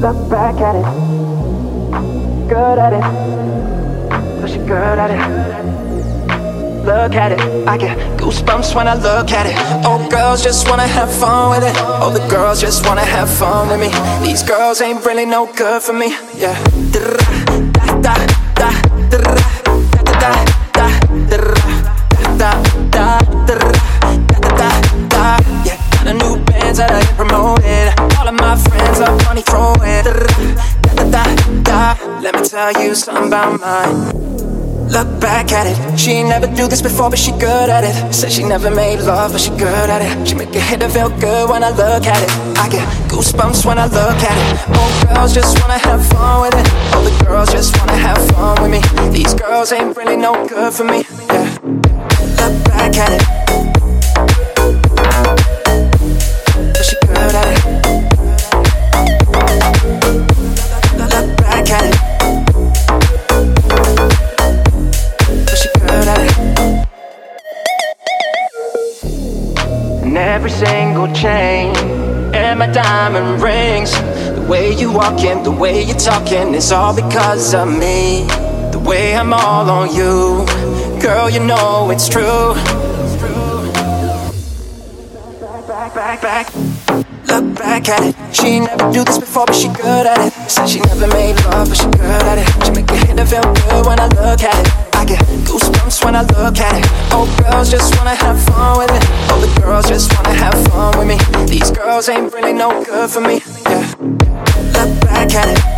Look back at it, good at it, but she good at it. Look at it, I get goosebumps when I look at it. Oh, girls just wanna have fun with it. Oh, the girls just wanna have fun with me. These girls ain't really no good for me. Yeah. Yeah, got a new bands that I ain't promoted. All of my friends are money throwing. Let me tell you something about mine. Look back at it. She ain't never do this before, but she good at it. Said she never made love, but she good at it. She make it hit and feel good when I look at it. I get goosebumps when I look at it. Oh, girls just wanna have fun with it. Oh, the girls just wanna have fun with me. These girls ain't really no good for me. Yeah. Look back at it. But she good at it. Look back at it. And every single chain and my diamond rings, the way you walking, the way you talking, it's all because of me. The way I'm all on you, girl, you know it's true. Look back at it. She ain't never do this before, but she good at it. Said she never made love, but she good at it. She make it hit and feel good when I look at it. I get goosebumps when I look at it. Oh, girls just wanna have fun with it. Oh, the girls just wanna have fun with me. These girls ain't really no good for me. Yeah. Look back at it.